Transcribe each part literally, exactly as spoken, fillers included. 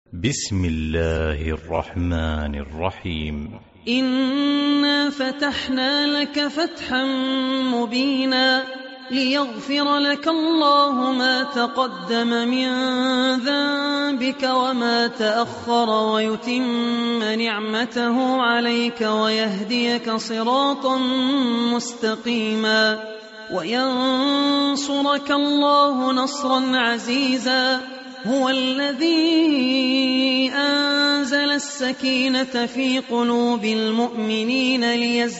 بسم الله الرحمن الرحيم. إنا فتحنا لك فتحا مبينا ليغفر لك الله ما تقدم من ذنبك وما تأخر ويتم نعمته عليك ويهديك صراطا مستقيما وينصرك الله نصرا عزيزا. هو الذي أنزل السكينة في قلوب المؤمنين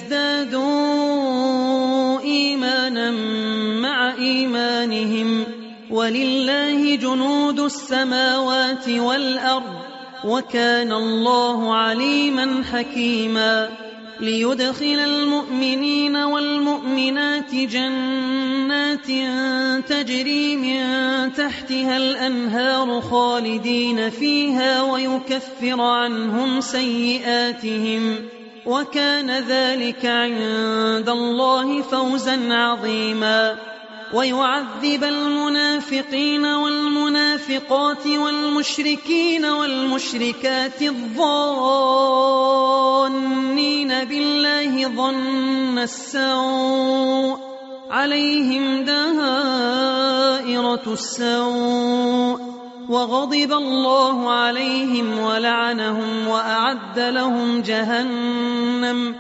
ليزدادوا إيمانا مع إيمانهم ولله جنود السماوات والأرض وكان الله عليما حكيما. ليدخل المؤمنين والمؤمنات جنات تجري من تحتها الأنهار خالدين فيها ويكفر عنهم سيئاتهم وكان ذلك عند الله فوزا عظيما. ويعذب المنافقين والمنافقات والمشركين والمشركات الظانين بالله ظن السوء عليهم دائرة السوء وغضب الله عليهم ولعنهم وأعد لهم جهنم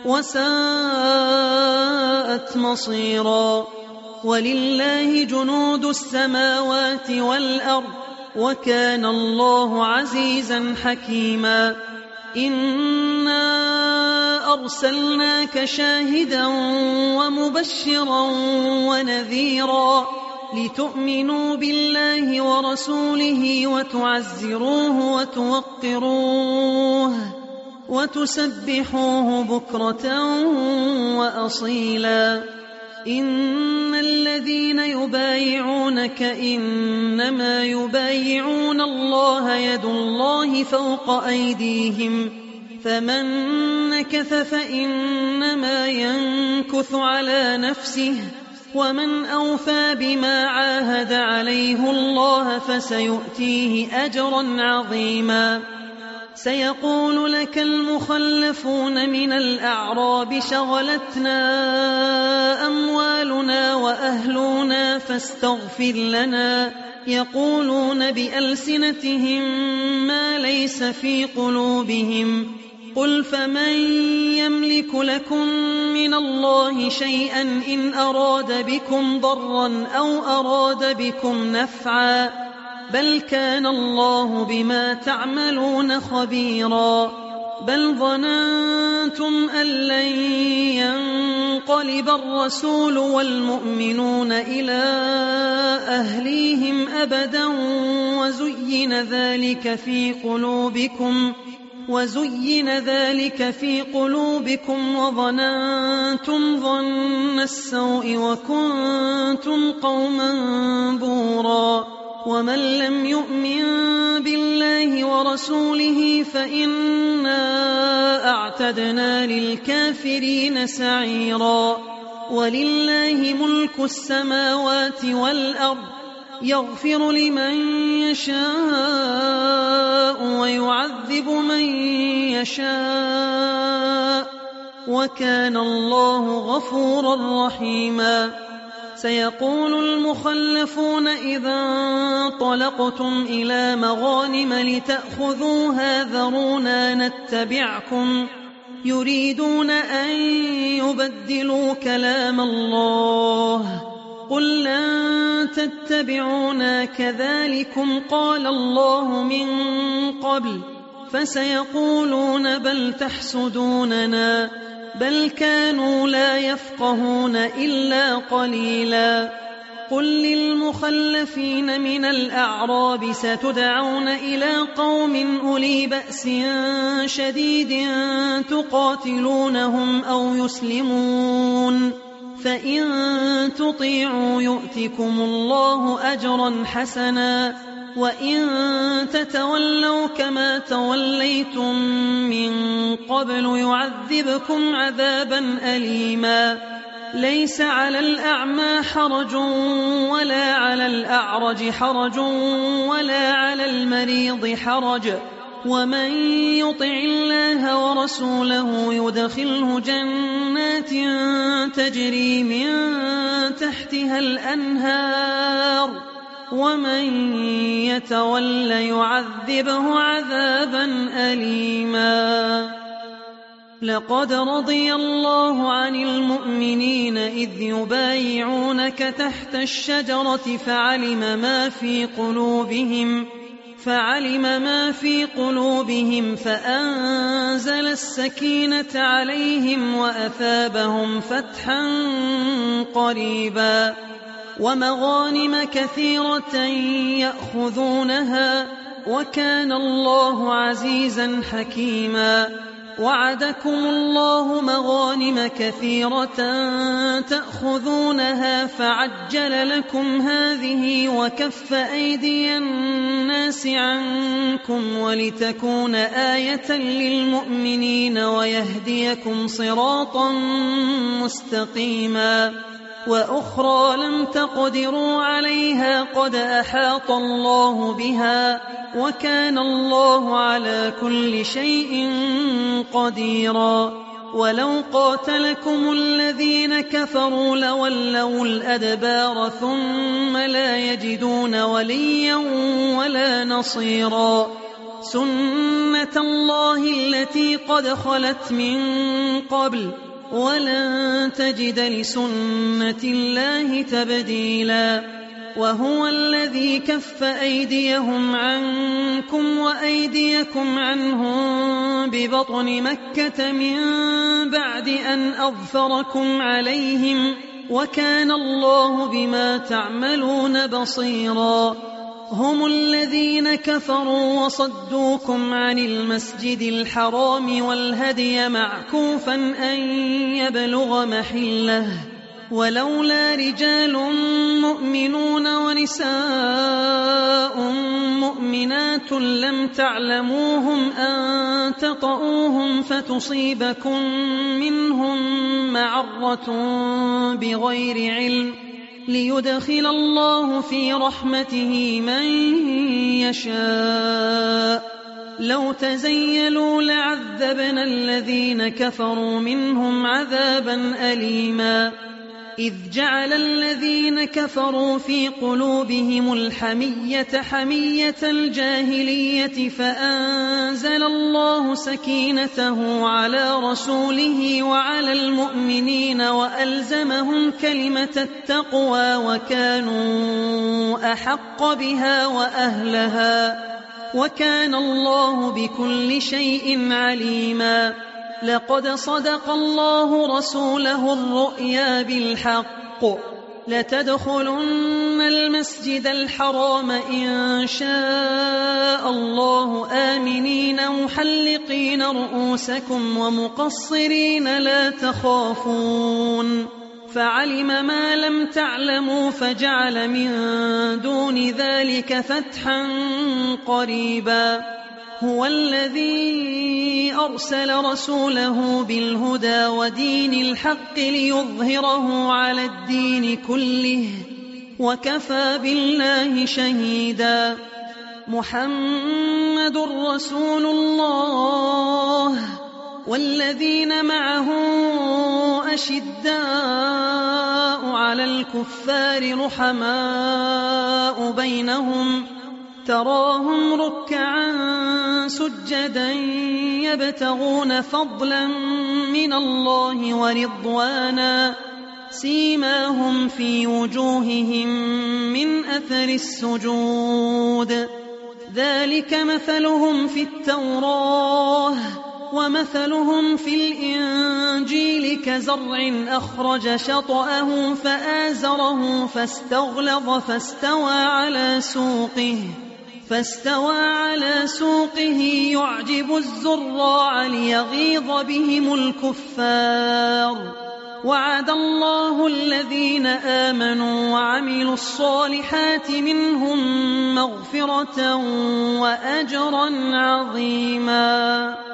وساءت مصيرا. ولله جنود السماوات والأرض وكان الله عزيزا حكيما. إنا أرسلناك شاهدا ومبشرا ونذيرا لتؤمنوا بالله ورسوله وتعزروه وتوقروه وتسبحوه بكرة وأصيلا. إن الذين يبايعونك إنما يبايعون الله يد الله فوق أيديهم فمن نكث فإنما ينكث على نفسه ومن أوفى بما عاهد عليه الله فسيؤتيه أجرا عظيما. سيقول لك المخلفون من الأعراب شغلتنا أموالنا وأهلنا فاستغفر لنا يقولون بألسنتهم ما ليس في قلوبهم قل فمن يملك لكم من الله شيئا إن أراد بكم ضرا أو أراد بكم نفعا بل كان الله بما تعملون خبيرا. بل ظننتم أن لن ينقلب الرسول والمؤمنون إلى أهليهم أبدا وزين ذلك في قلوبكم وزين ذلك في قلوبكم وظننتم ظن السوء وكنتم قوما بورا. ومن لم يؤمن بالله ورسوله فإنا أعتدنا للكافرين سعيرا. ولله ملك السماوات والأرض يغفر لمن يشاء ويعذب من يشاء وكان الله غفورا رحيما. سيقول المخلفون إذا انطلقتم إلى مغانم لتأخذوها ذرونا نتبعكم يريدون أن يبدلوا كلام الله قل لن تتبعونا كذلكم قال الله من قبل فسيقولون بل تحسدوننا بل كانوا لا يفقهون إلا قليلا. قل للمخلفين من الأعراب ستدعون إلى قوم أولي بأس شديد تقاتلونهم أو يسلمون فإن تطيعوا يؤتكم الله أجرا حسنا وإن تتولوا كما توليتم من قبل يعذبكم عذابا أليما. ليس على الأعمى حرج ولا على الأعرج حرج ولا على المريض المريض حرج ومن يطع الله ورسوله يدخله جنات تجري من تحتها الأنهار ومن يتول يعذبه عذابا أليما. لقد رضي الله عن المؤمنين إذ يبايعونك تحت الشجرة فعلم ما في قلوبهم فعلم ما في قلوبهم فأنزل السكينة عليهم وأثابهم فتحا قريبا ومغانم كثيرة يأخذونها وكان الله عزيزا حكيما. وعدكم الله مغانم كثيرة تأخذونها فعجل لكم هذه وكف أيدي الناس عنكم ولتكون آية للمؤمنين ويهديكم صراطا مستقيما. وأخرى لم تقدروا عليها قد أحاط الله بها وكان الله على كل شيء قديرا. ولو قاتلكم الذين كفروا لولوا الأدبار ثم لا يجدون وليا ولا نصيرا. سنة الله التي قد خلت من قبل ولن تجد لسنة الله تبديلا. وهو الذي كف أيديهم عنكم وأيديكم عنهم ببطن مكة من بعد أن أظفركم عليهم وكان الله بما تعملون بصيرا. هم الذين كفروا وصدوكم عن المسجد الحرام والهدي معكوفا أن يبلغ محله ولولا رجال مؤمنون ونساء مؤمنات لم تعلموهم أن تطؤوهم فتصيبكم منهم معرة بغير علم ليدخل الله في رحمته من يشاء. لو تزيلوا لعذبنا الذين كفروا منهم عذابا أليما. إذ جعل الذين كفروا في قلوبهم الحمية حمية الجاهلية فأنزل الله سكينته على رسوله وعلى المؤمنين وألزمهم كلمة التقوى وكانوا أحق بها وأهلها وكان الله بكل شيء عليما. لقد صدق الله رسوله الرؤيا بالحق لتدخلن المسجد الحرام إن شاء الله آمنين محلقين رؤوسكم ومقصرين لا تخافون فعلم ما لم تعلموا فجعل من دون ذلك فتحا قريبا. هو الذي أرسل رسوله بالهدى ودين الحق ليظهره على الدين كله وكفى بالله شهيدا. محمد رسول الله والذين معه أشداء على الكفار رحماء بينهم تراهم ركعا سجدا يبتغون فضلا من الله ورضوانا سيماهم في وجوههم من أثر السجود ذلك مثلهم في التوراة ومثلهم في الإنجيل كزرع أخرج شطأه فآزره فاستغلظ فاستوى على سوقه فاستوى على سوقه يعجب الزراع ليغيظ بهم الكفار. وعد الله الذين آمنوا وعملوا الصالحات منهم مغفرة وأجرا عظيما.